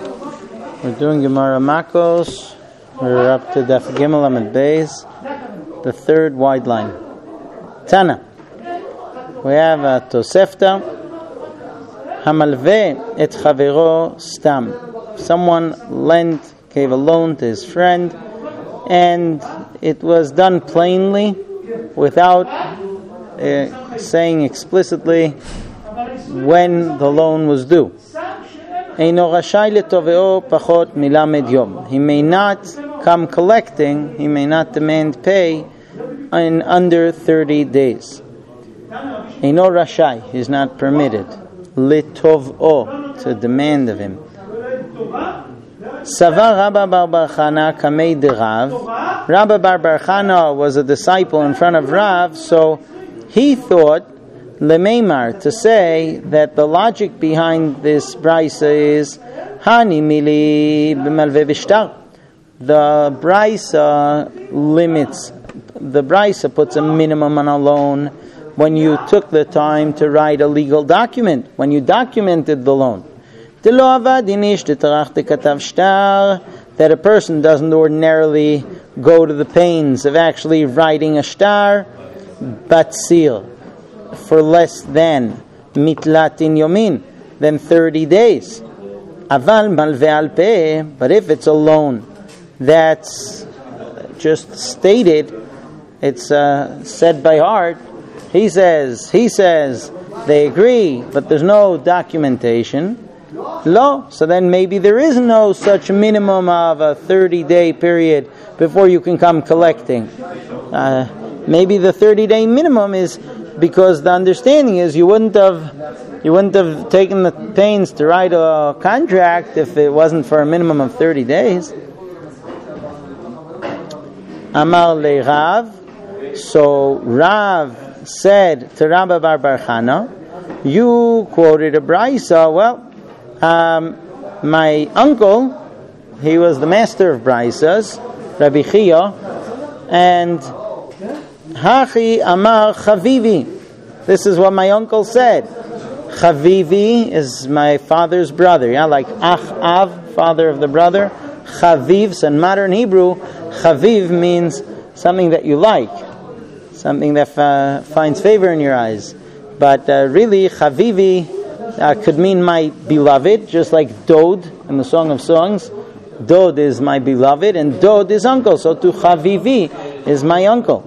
We're doing Gemara Makos. We're up to Daf Gimel Amud Beis, the third wide line. Tana. We have a Tosefta. Hamalve et chavero stam. Someone gave a loan to his friend, and it was done plainly, without saying explicitly when the loan was due. He may not come collecting, he may not demand pay in under 30 days. Eino rashai, he is not permitted. Litov'o, to demand of him. Savar Rabba bar bar Chana kamei de Rav. Rabba bar bar Chana was a disciple in front of Rav, so he thought Lemeimar, to say that the logic behind this brisa is Hani mili b'malve b'shtar. The brisa limits. The brisa puts a minimum on a loan when you took the time to write a legal document, when you documented the loan. That a person doesn't ordinarily go to the pains of actually writing a shtar, but seal, for less than mitlatin yomin, than 30 days. Aval malve al peh, but if it's a loan that's just stated, it's said by heart, he says, they agree, but there's no documentation. Lo, so then maybe there is no such minimum of a 30-day period before you can come collecting. Maybe the 30-day minimum is because the understanding is you wouldn't have taken the pains to write a contract if it wasn't for a minimum of 30 days. Amar le Rav. So Rav said to Rabba bar bar Chana, you quoted a brisa. Well, my uncle, he was the master of brisas, Rabbi Chia, and Hachi Amar Chavivi. This is what my uncle said. Chavivi is my father's brother. Yeah, like Ach Av, father of the brother. Chaviv, so in modern Hebrew, Chaviv means something that you like, something that finds favor in your eyes. But really, Chavivi could mean my beloved, just like Dod in the Song of Songs. Dod is my beloved, and Dod is uncle. So to Chavivi is my uncle.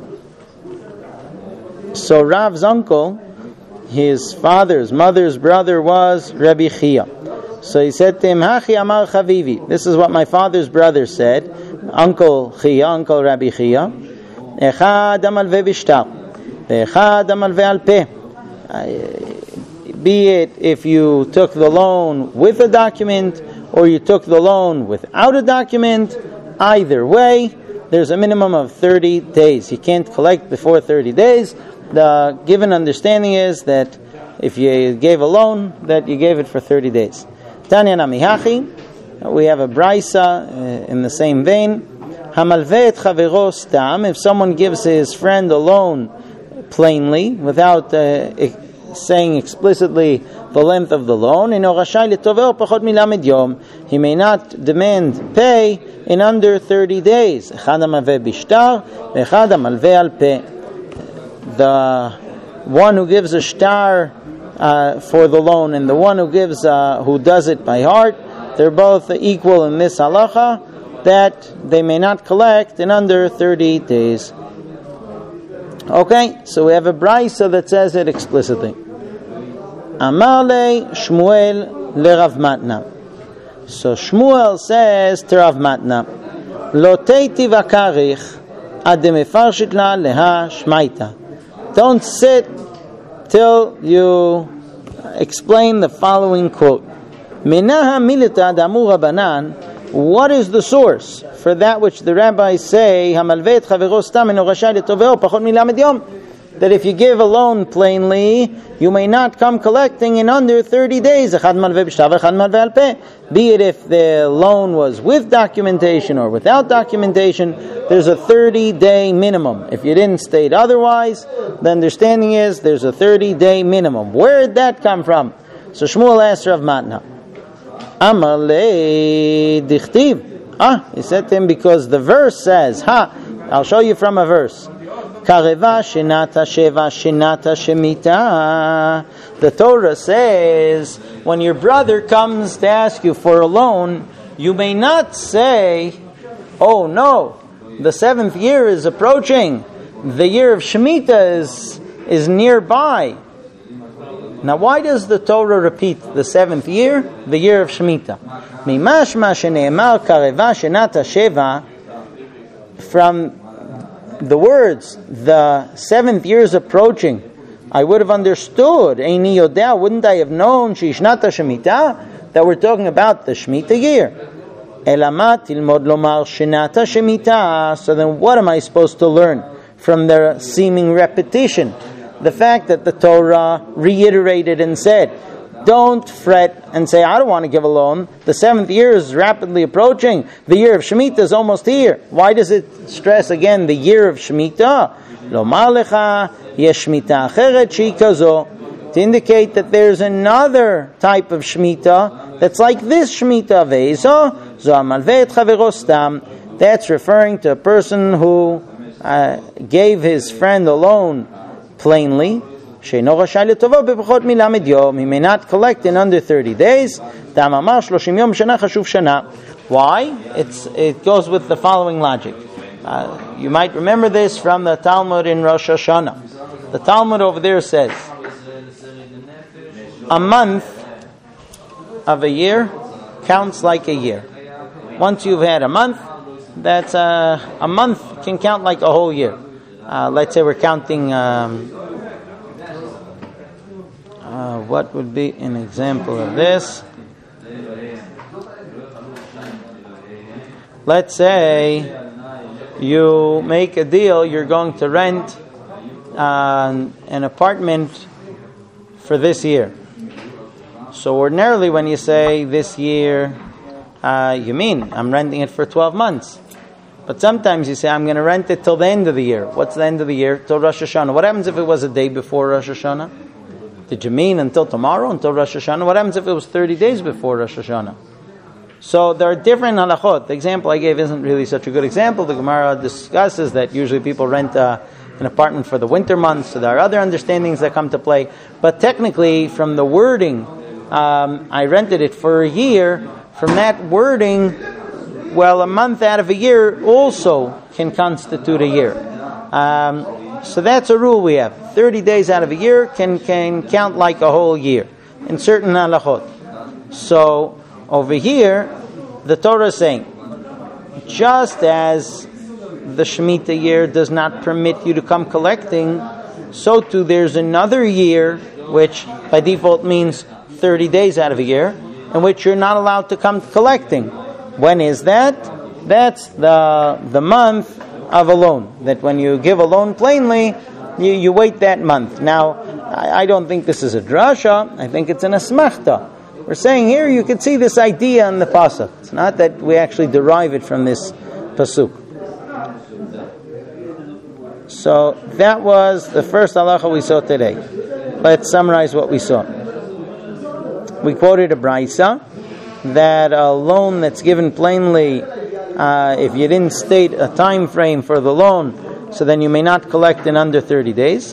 So Rav's uncle, his mother's brother was Rabbi Chia. So he said to him, Hachi Amar Chavivi. This is what my father's brother said. Uncle Rabbi Chia. Echad amalve b'shtar, echad amalve al peh. Be it if you took the loan with a document or you took the loan without a document, either way, there's a minimum of 30 days. You can't collect before 30 days. The given understanding is that if you gave a loan, that you gave it for 30 days. Tanya namihachi, we have a brisa in the same vein. Hamalve et chavero stam, if someone gives his friend a loan plainly, without saying explicitly the length of the loan, he may not demand pay in under 30 days. The one who gives a shtar for the loan and the one who does it by heart, they're both equal in this halacha, that they may not collect in under 30 days. Okay, so we have a brisa that says it explicitly. Amar le Shmuel le Rav Matna. So Shmuel says to Rav Matna, Lo teiti v'karich ad mefarshit la leha shmaita. Don't sit till you explain the following quote. Minaha milita damur Rabbanan. What is the source for that which the rabbis say, that if you give a loan plainly, you may not come collecting in under 30 days? Be it if the loan was with documentation or without documentation, there's a 30-day minimum. If you didn't state otherwise, the understanding is there's a 30-day minimum. Where did that come from? So Shmuel asked Rav Matna. Amalei dichtiv. He said to him, because the verse says, I'll show you from a verse. Kareva shenata sheva shenata shemita. The Torah says, when your brother comes to ask you for a loan, you may not say, oh no, the 7th year is approaching. The year of Shemitah is nearby. Now, why does the Torah repeat the 7th year, the year of Shemitah? Mimashma shene'emar kareva shenata sheva. From the words, the 7th year is approaching, I would have understood. Eini yodea, wouldn't I have known shishnata shemitah, that we're talking about the Shemitah year? Elamat tilmod lomar shenata shemitah. So then, what am I supposed to learn from the seeming repetition? The fact that the Torah reiterated and said, don't fret and say, I don't want to give a loan. The 7th year is rapidly approaching. The year of Shemitah is almost here. Why does it stress again the year of Shemitah? Lomar lecha yesh Shemitah acheret shikazo, to indicate that there's another type of Shemitah that's like this Shemitah ve'ezo zo amalveh et chavero stam. That's referring to a person who gave his friend a loan plainly. He may not collect in under 30 days. Why? It goes with the following logic. You might remember this from the Talmud in Rosh Hashanah. The Talmud over there says, a month of a year counts like a year. Once you've had a month, that's a month can count like a whole year. Let's say we're counting. What would be an example of this? Let's say you make a deal, you're going to rent an apartment for this year. So ordinarily when you say this year, you mean I'm renting it for 12 months. But sometimes you say I'm going to rent it till the end of the year. What's the end of the year? Till Rosh Hashanah. What happens if it was a day before Rosh Hashanah? Did you mean until tomorrow, until Rosh Hashanah? What happens if it was 30 days before Rosh Hashanah? So there are different halachot. The example I gave isn't really such a good example. The Gemara discusses that usually people rent an apartment for the winter months, so there are other understandings that come to play. But technically, from the wording, I rented it for a year. From that wording, well, a month out of a year also can constitute a year. So that's a rule we have. 30 days out of a year can count like a whole year in certain halachot. So over here, the Torah is saying, just as the Shemitah year does not permit you to come collecting, so too there's another year, which by default means 30 days out of a year, in which you're not allowed to come collecting. When is that? That's the month of a loan. That when you give a loan plainly, you wait that month. Now, I don't think this is a drasha. I think it's an asmachta. We're saying here you can see this idea in the pasuk. It's not that we actually derive it from this pasuk. So that was the first halacha we saw today. Let's summarize what we saw. We quoted a brisa that a loan that's given plainly, if you didn't state a time frame for the loan, so then you may not collect in under 30 days.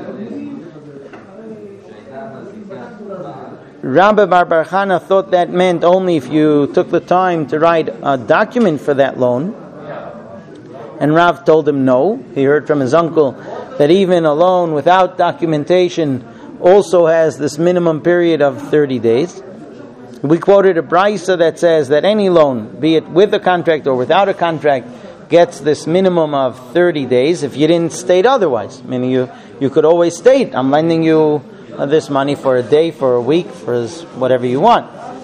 Rabbi Bar Chana thought that meant only if you took the time to write a document for that loan. And Rav told him no. He heard from his uncle that even a loan without documentation also has this minimum period of 30 days. We quoted a brisa that says that any loan, be it with a contract or without a contract, gets this minimum of 30 days if you didn't state otherwise. Meaning you could always state, I'm lending you this money for a day, for a week, for whatever you want.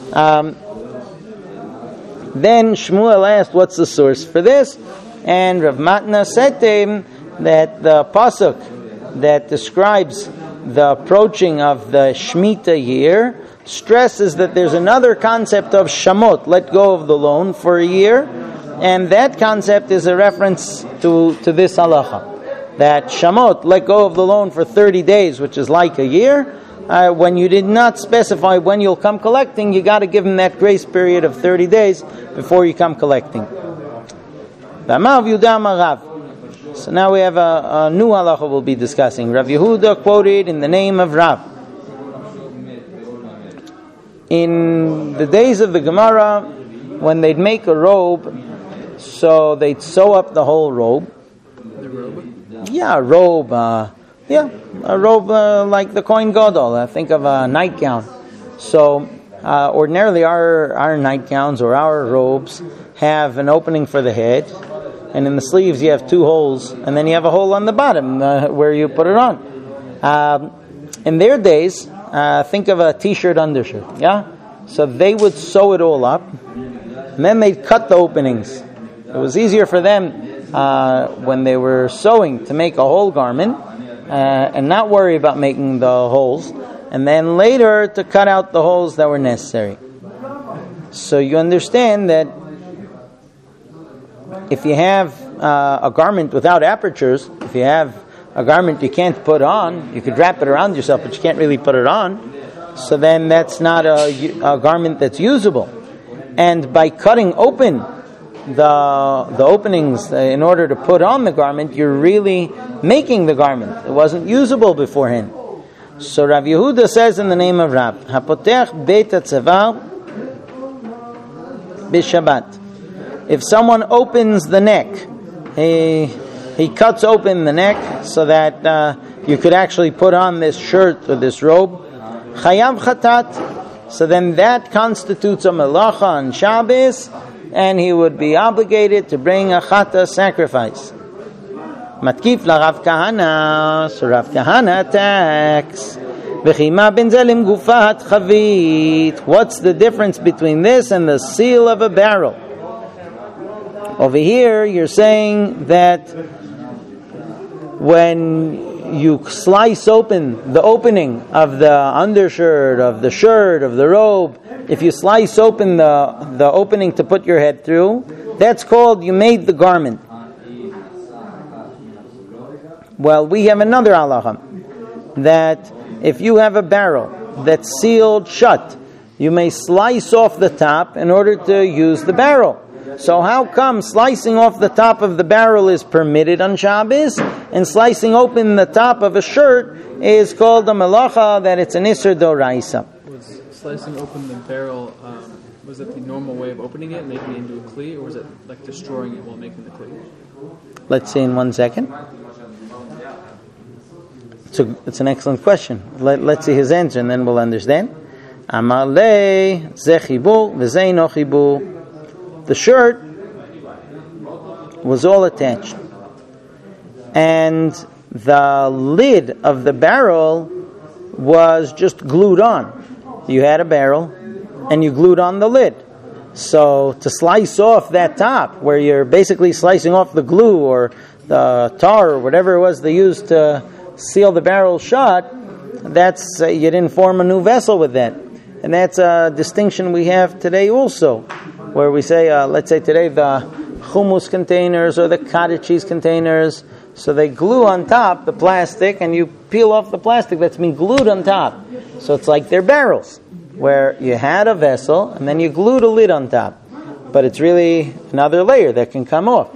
Then Shmuel asked, what's the source for this? And Rav Matna said to him that the pasuk that describes the approaching of the Shemitah year stresses that there's another concept of shamot, let go of the loan for a year, and that concept is a reference to this halacha. That shamot, let go of the loan for 30 days, which is like a year, when you did not specify when you'll come collecting, you got to give him that grace period of 30 days before you come collecting. So now we have a new halacha we'll be discussing. Rav Yehuda quoted in the name of Rav. In the days of the Gemara, when they'd make a robe, so they'd sew up the whole robe. The robe? Yeah, a robe. A robe like the Kohen Gadol. Think of a nightgown. So ordinarily our nightgowns or our robes have an opening for the head, and in the sleeves you have two holes, and then you have a hole on the bottom where you put it on. In their days, think of a t-shirt undershirt. Yeah, so they would sew it all up, and then they'd cut the openings. It was easier for them when they were sewing to make a whole garment and not worry about making the holes, and then later to cut out the holes that were necessary. So you understand that if you have a garment without apertures, if you have a garment you can't put on, you could wrap it around yourself, but you can't really put it on, so then that's not a garment that's usable. And by cutting open the openings in order to put on the garment, you're really making the garment. It wasn't usable beforehand. So Rav Yehuda says in the name of Rav, Hapotech beit hatzavar b'Shabbat. If someone opens the neck, he cuts open the neck so that you could actually put on this shirt or this robe, chayav chatat, so then that constitutes a melacha on Shabbos, and he would be obligated to bring a chata sacrifice. Matkif la Rav Kahana, so Rav Kahana attacks. V'chima ben zelim gufat chavit. What's the difference between this and the seal of a barrel? Over here, you're saying that when you slice open the opening of the undershirt, of the shirt, of the robe, if you slice open the opening to put your head through, that's called you made the garment. Well, we have another halacha, that if you have a barrel that's sealed shut, you may slice off the top in order to use the barrel. So how come slicing off the top of the barrel is permitted on Shabbos, and slicing open the top of a shirt is called a melacha, that it's an isur doraisa? Was slicing open the barrel, was it the normal way of opening it, making it into a kli, or was it like destroying it while making the kli? Let's see in 1 second. It's an excellent question. Let's see his answer, and then we'll understand. Amar le ze chibur v'zei no chibur. The shirt was all attached, and the lid of the barrel was just glued on. You had a barrel, and you glued on the lid. So to slice off that top, where you're basically slicing off the glue or the tar or whatever it was they used to seal the barrel shut, that's you didn't form a new vessel with that. And that's a distinction we have today also, where we say, let's say today the hummus containers or the cottage cheese containers, so they glue on top the plastic, and you peel off the plastic that's been glued on top. So it's like they're barrels, where you had a vessel and then you glued a lid on top. But it's really another layer that can come off.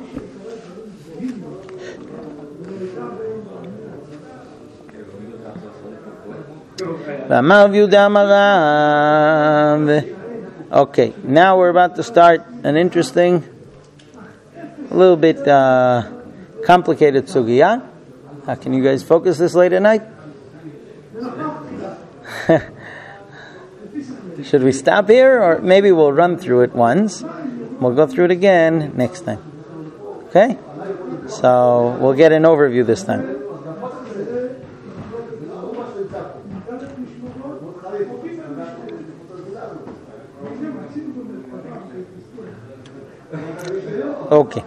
Okay, now we're about to start an interesting, a little bit complicated sugya. Can you guys focus this late at night? Should we stop here, or maybe we'll run through it once? We'll go through it again next time. Okay? So we'll get an overview this time. Okay.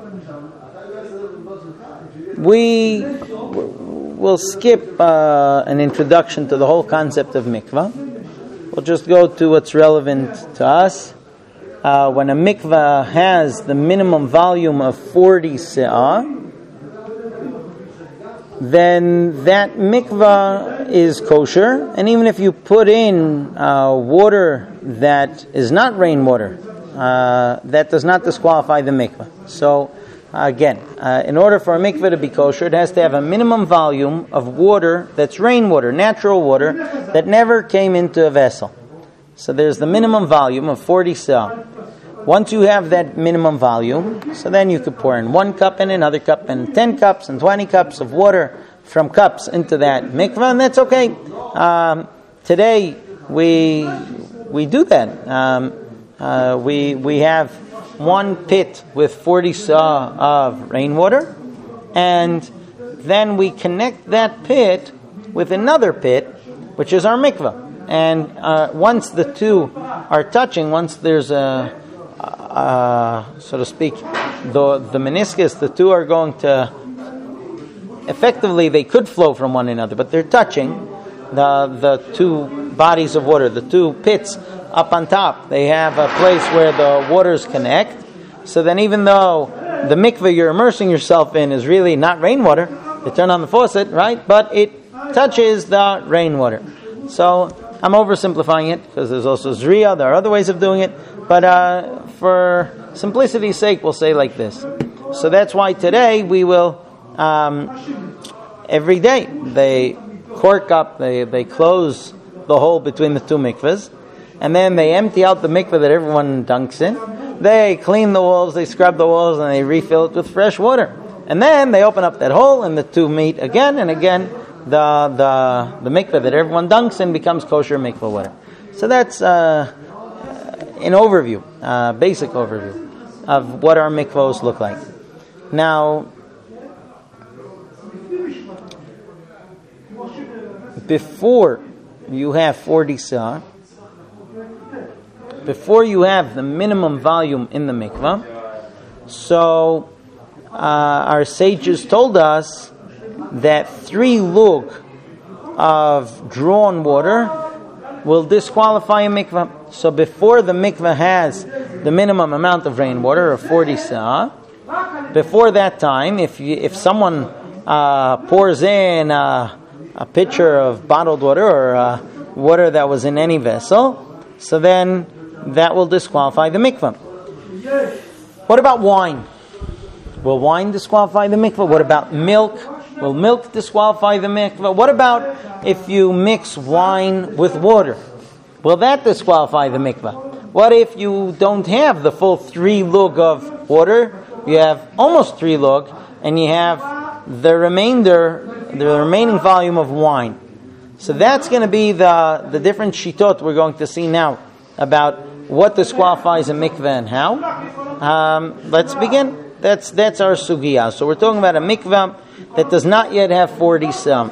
We will skip an introduction to the whole concept of mikvah. We'll just go to what's relevant to us. When a mikvah has the minimum volume of 40 se'ah, then that mikvah is kosher, and even if you put in water that is not rainwater, that does not disqualify the mikveh. So, again, in order for a mikveh to be kosher, it has to have a minimum volume of water that's rainwater, natural water, that never came into a vessel. So there's the minimum volume of 40 sa. Once you have that minimum volume, so then you could pour in 1 cup and another cup and 10 cups and 20 cups of water from cups into that mikveh, and that's okay. Today we do that. We have 1 pit with 40 sa of rainwater, and then we connect that pit with another pit, which is our mikveh. And once the two are touching, once there's a so to speak, the meniscus, the two are going to, effectively they could flow from one another, but they're touching the two bodies of water, the two pits up on top. They have a place where the waters connect. So then even though the mikveh you're immersing yourself in is really not rainwater, you turn on the faucet, right? But it touches the rainwater. So I'm oversimplifying it because there's also zriya, there are other ways of doing it. But for simplicity's sake, we'll say like this. So that's why today we will, every day, they cork up, they close the hole between the two mikvahs, and then they empty out the mikvah that everyone dunks in. They clean the walls, they scrub the walls, and they refill it with fresh water. And then they open up that hole, and the two meet again, and again, the mikvah that everyone dunks in becomes kosher mikvah water. So that's an overview, basic overview of what our mikvahs look like. Now, before you have 40 sa, before you have the minimum volume in the mikvah, so our sages told us that 3 lug of drawn water will disqualify a mikvah. So before the mikvah has the minimum amount of rainwater of 40 sa, before that time, if someone pours in a pitcher of bottled water or water that was in any vessel, so then that will disqualify the mikvah. What about wine? Will wine disqualify the mikvah? What about milk? Will milk disqualify the mikvah? What about if you mix wine with water? Will that disqualify the mikvah? What if you don't have the full 3 lug of water? You have almost 3 lug, and you have the remaining volume of wine. So that's going to be the different shitot we're going to see now about what disqualifies a mikveh and how. Let's begin. That's our sugiyah. So we're talking about a mikveh that does not yet have 40 sa.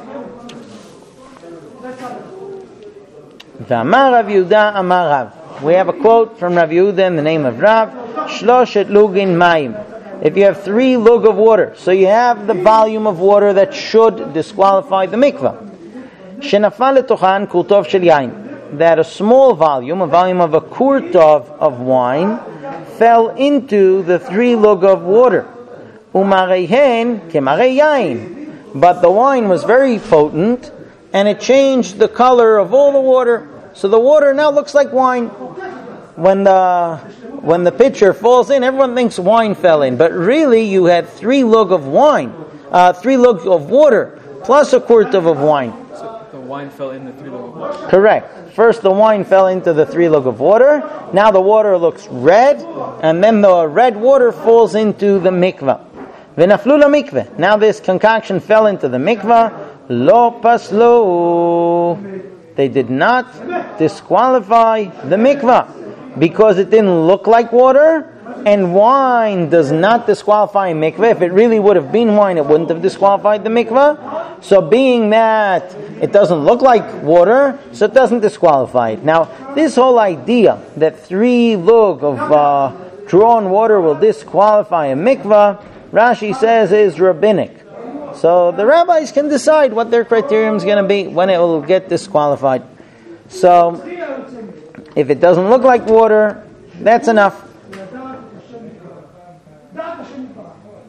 V'amar Rav Yehuda amar Rav. We have a quote from Rav Yehuda in the name of Rav. Shloshet lugin mayim. If you have 3 lug of water, so you have the volume of water that should disqualify the mikveh. Shenafal letochan kurtov shel yain. That a small volume, a volume of a kurtov of wine, fell into the 3 lug of water. Umarehen kemarei yain. But the wine was very potent, and it changed the color of all the water. So the water now looks like wine. When the pitcher falls in, everyone thinks wine fell in, but really you had 3 lug of wine, 3 lug of water, plus a kurtov of wine. So the wine fell in the 3 lug of water. Correct. First the wine fell into the 3 lug of water. Now the water looks red, and then the red water falls into the mikvah. V'naflu mikveh. Now this concoction fell into the mikvah. Lo paslo. They did not disqualify the mikvah because it didn't look like water, and wine does not disqualify a mikveh. If it really would have been wine, it wouldn't have disqualified the mikveh. So being that it doesn't look like water, so it doesn't disqualify it. Now, this whole idea that 3 lug of drawn water will disqualify a mikveh, Rashi says is rabbinic. So the rabbis can decide what their criterion is going to be when it will get disqualified. So if it doesn't look like water, that's enough.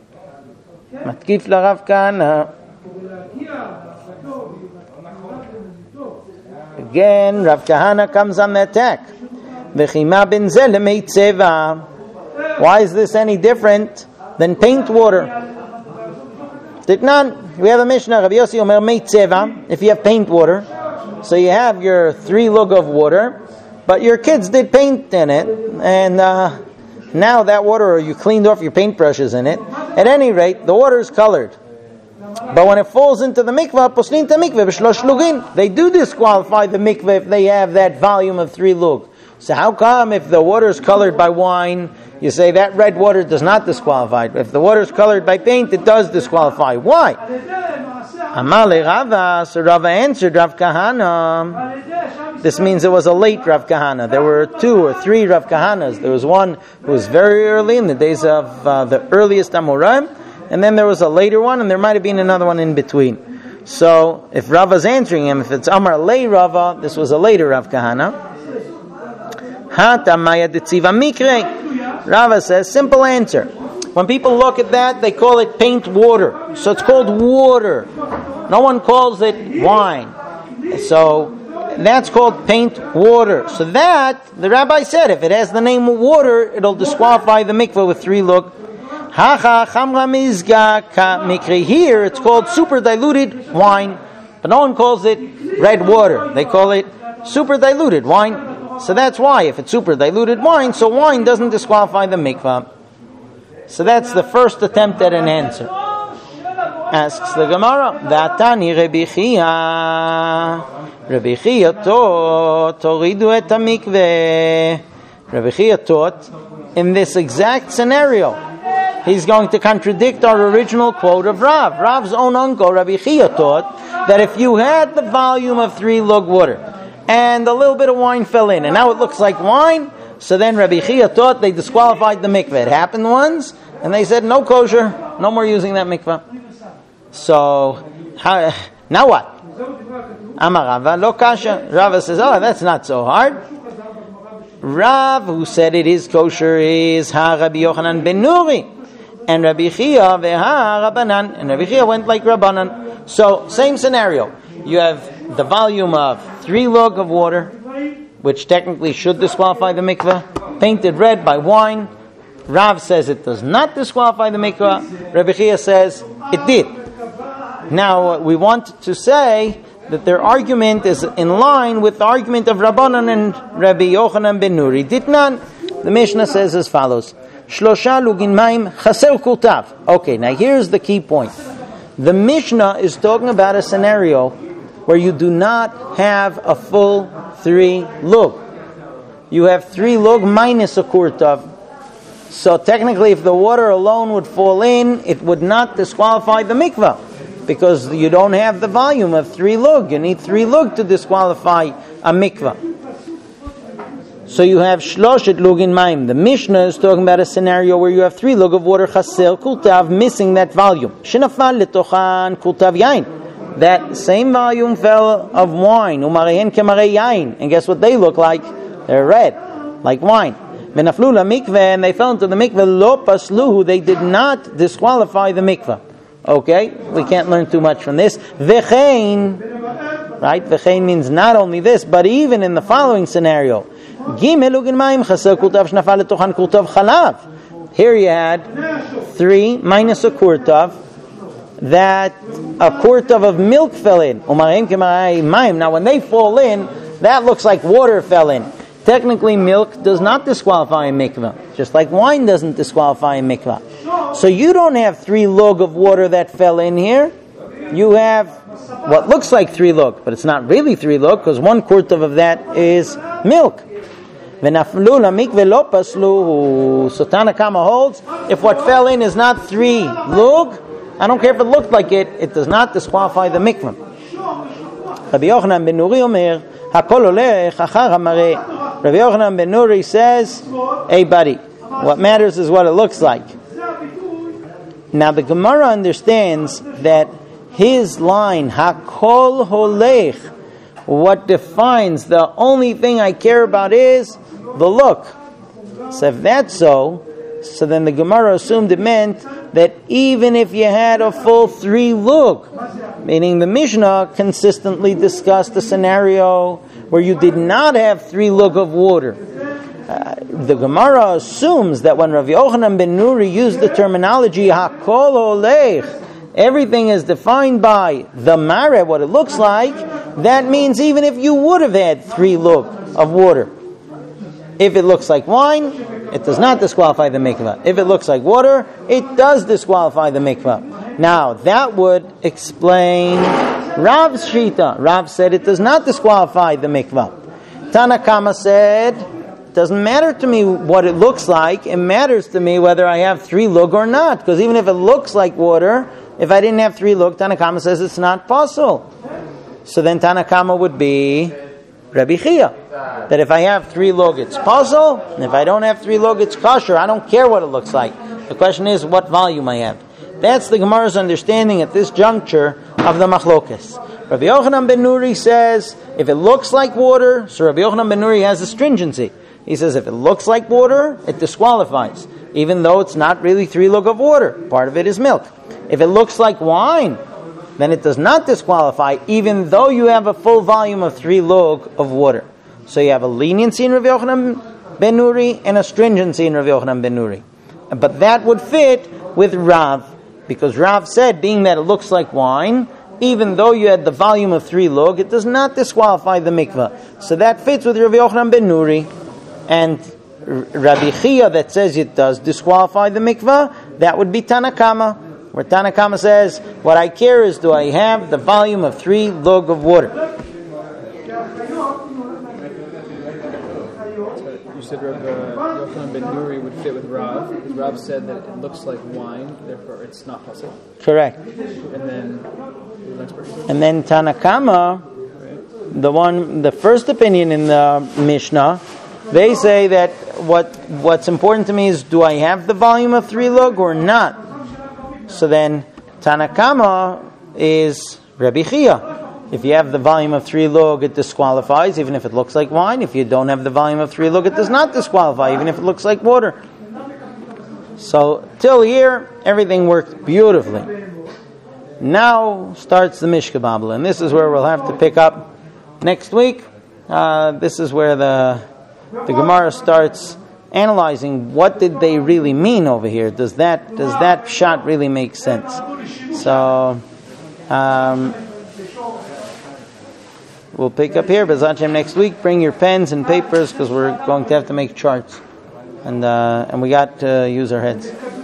Matkif larav Kahana. Again, Rav Kahana comes on the attack. V'chima ben zeh lemei tzeva. Why is this any different than paint water? Ditnan, we have a Mishnah, Rabbi Yossi Omer mei tzeva, if you have paint water, so you have your 3 lug of water, but your kids did paint in it, and now that water, or you cleaned off your paintbrushes in it. At any rate, the water is colored. But when it falls into the mikvah, poslin ta mikveh b'shlosh lugin. They do disqualify the mikveh if they have that volume of 3 lug. So how come if the water is colored by wine, you say that red water does not disqualify? If the water is colored by paint, it does disqualify. Why? Amar le Rava, so Rava answered Rav Kahana. This means it was a late Rav Kahana. There were 2 or 3 Rav Kahanas. There was one who was very early in the days of the earliest Amoraim, and then there was a later one, and there might have been another one in between. So if Rava's answering him, if it's Amar le Rava, this was a later Rav Kahana. Rava says, simple answer. When people look at that, they call it paint water. So it's called water. No one calls it wine. So that's called paint water. So that, the rabbi said, if it has the name of water, it'll disqualify the mikveh with 3 lug. Here, it's called super diluted wine. But no one calls it red water. They call it super diluted wine. So that's why, if it's super diluted wine, so wine doesn't disqualify the mikvah. So that's the first attempt at an answer. Asks the Gemara, V'atani Rabbi Chia. Rabbi Chia taught, Toridu et hamikveh. Rabbi Chia taught, in this exact scenario, he's going to contradict our original quote of Rav. Rav's own uncle, Rabbi Chia, taught that if you had the volume of 3 lug water, and a little bit of wine fell in, and now it looks like wine, so then Rabbi Chia thought they disqualified the mikveh. It happened once, and they said, no kosher, no more using that mikveh. So, now what? Amar Rava, lo kasha. Rava says, oh, that's not so hard. Rav, who said it is kosher, is ha Rabbi Yochanan ben Nuri, and Rabbi Chia veha Rabbanan, and Rabbi Chia went like Rabbanan. So, same scenario. You have the volume of 3 lug of water, which technically should disqualify the mikveh, painted red by wine. Rav says it does not disqualify the mikveh. Rabbi Chia says it did. Now, we want to say that their argument is in line with the argument of Rabbanan and Rabbi Yochanan ben Nuri. Ditnan, the Mishnah says as follows: Shlosha lugin maim chaser kultav. Okay, now here's the key point. The Mishnah is talking about a scenario where you do not have a full 3 lug. You have 3 lug minus a kurtav. So technically, if the water alone would fall in, it would not disqualify the mikvah, because you don't have the volume of 3 lug. You need 3 lug to disqualify a mikvah. So you have shloshet lugin maim. The Mishnah is talking about a scenario where you have 3 lug of water chaser kultav, missing that volume. Shenafal letochan kultav yain. That same volume fell of wine. Umarehen kemarei yain. And guess what they look like? They're red, like wine. Venaflu la mikveh, and they fell into the mikveh. Lo pasluhu. They did not disqualify the mikveh. Okay, we can't learn too much from this. V'chein, right? V'chein means not only this, but even in the following scenario. Gimel ugin ma'im chaser kultav shnafal letochan kultav chalav. Here you had 3 minus a kurtav, that a kurtav of milk fell in. Now when they fall in, that looks like water fell in. Technically, milk does not disqualify a mikvah, just like wine doesn't disqualify a mikvah. So you don't have 3 lug of water that fell in here. You have what looks like 3 lug, but it's not really 3 lug, because 1 kurtav of that is milk. So Tanna Kama holds, if what fell in is not 3 lug, I don't care if it looked like it, it does not disqualify the mikvah. Rabbi Yochanan ben Nuri Omer, Hakol olech achar hamareh. Rabbi Yochanan ben Nuri says, hey buddy, what matters is what it looks like. Now the Gemara understands that his line, Hakol holech, what defines the only thing I care about is the look. So if that's so then the Gemara assumed it meant that even if you had a full 3 lug, meaning the Mishnah consistently discussed a scenario where you did not have 3 lug of water. The Gemara assumes that when Rav Yochanan ben Nuri used the terminology hakol olech, everything is defined by the mare, what it looks like, that means even if you would have had 3 lug of water, if it looks like wine, it does not disqualify the mikvah. If it looks like water, it does disqualify the mikvah. Now, that would explain Rav's shita. Rav said it does not disqualify the mikvah. Tanakama said, it doesn't matter to me what it looks like, it matters to me whether I have 3 lug or not. Because even if it looks like water, if I didn't have 3 lug, Tanakama says it's not possible. So then Tanakama would be Rabbi Chia. That if I have 3 lug, it's possible, and if I don't have 3 lug, it's kosher. I don't care what it looks like. The question is what volume I have. That's the Gemara's understanding at this juncture of the machlokes. Rabbi Yochanan ben Nuri says, if it looks like water, so Rabbi Yochanan ben Nuri has a stringency. He says if it looks like water, it disqualifies, even though it's not really 3 lug of water. Part of it is milk. If it looks like wine, then it does not disqualify, even though you have a full volume of 3 lug of water. So you have a leniency in Rabbi Yochanan ben Nuri and a stringency in Rabbi Yochanan ben Nuri. But that would fit with Rav, because Rav said, being that it looks like wine, even though you had the volume of 3 lug, it does not disqualify the mikvah. So that fits with Rabbi Yochanan ben Nuri. And Rabbi Chia that says it does disqualify the mikvah, that would be Tanakama, where Tanakama says, what I care is, do I have the volume of 3 lug of water? You said Rabbi Yochanan ben Nuri would fit with Rav, because Rav said that it looks like wine, therefore it's not possible. Correct. And then the next person. And then Tanakama, the first opinion in the Mishnah, they say that what's important to me is, do I have the volume of 3 lug or not? So then Tanakama is Rabbi Chia. If you have the volume of 3 lug, it disqualifies, even if it looks like wine. If you don't have the volume of 3 lug, it does not disqualify, even if it looks like water. So till here, everything worked beautifully. Now starts the Mishka Babel, and this is where we'll have to pick up next week. This is where the Gemara starts analyzing what did they really mean over here. Does that shot really make sense? So we'll pick up here, B'ezras Hashem, next week. Bring your pens and papers, because we're going to have to make charts, and we got to use our heads.